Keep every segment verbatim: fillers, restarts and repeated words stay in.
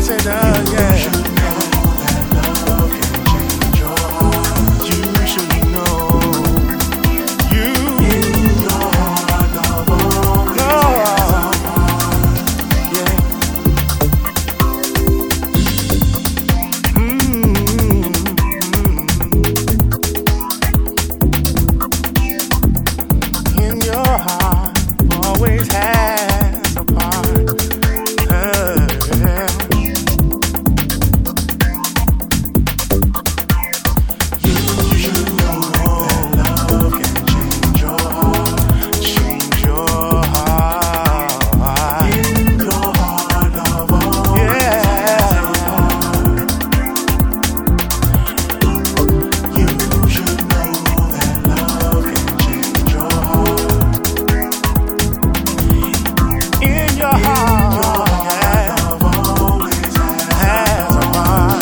Yes, it does, yeah. You should know that love can change your heart. You should know. You, In your heart, love always has a part. yeah. Mm-hmm. In your heart, always has a part. Uh, yeah. You should know that love can change your heart. Change your heart. In your heart, love always has a part. You should know that love can change your heart. In your heart, yeah, Love always has has a part.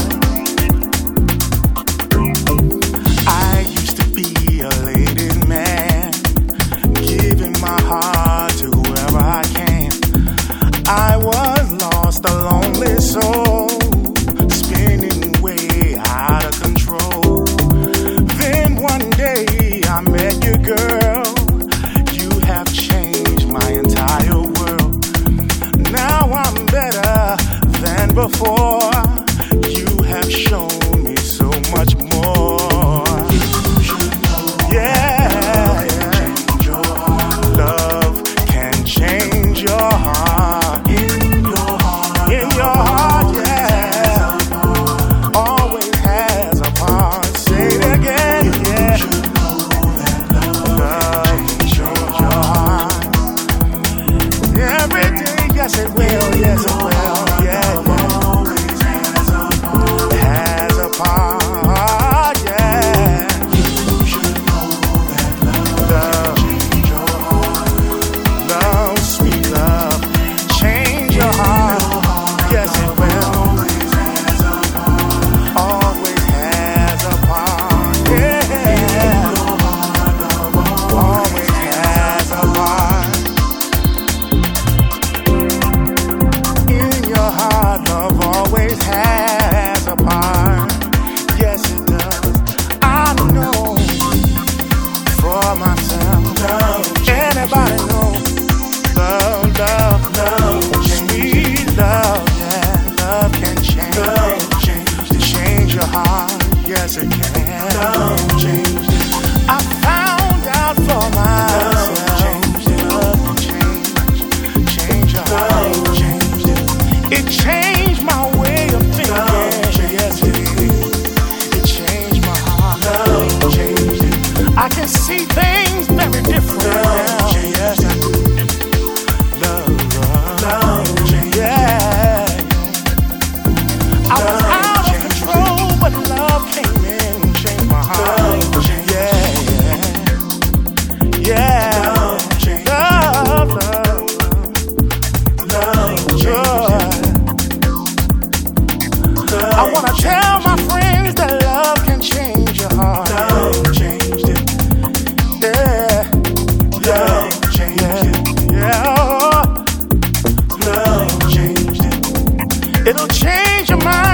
I used to be a ladies' man, giving my heart to whoever I can. I was lost, a lonely soul, spinning way out of control. Then one day I met you, girl. You have changed my entire world. Now I'm better than before. You have shown me so much more. You should know Yeah, change your heart. love can change your heart. In your heart, In your heart, yeah, always has a part. Say it again, you yeah. should know that love Love can change your heart. Every day, yes it will, yes it will, yeah, yeah. always has a part. Has a part, yeah. You should know that love Love, change your heart. love, sweet love, change your heart. Yes it will, Always has a part. always has a part, yeah. Always has a part. In your heart, love always has a part. Yes, it does. I know for myself. Love, Anybody know? Love, love, love, sweet love, yeah. Love can change, love changed. change your heart. Yes, it can. Love changed. I found out for myself. Love changed. Love can change, change your heart. Love changed. It changed my way of thinking. Love changed. Yes, it did. It changed my heart. Love changed. I can see things very different Love now. changed. Yes, I do. Love, love, Love changed. yeah. I was Love out of changed. control, but love came in and changed my heart. Love changed. Yeah, yeah. Love changed. Love, love, Love love, joy. I wanna tell my friends that love can change your heart. Love changed it. Yeah, yeah, Love changed it. yeah. Love changed it. It'll change your mind.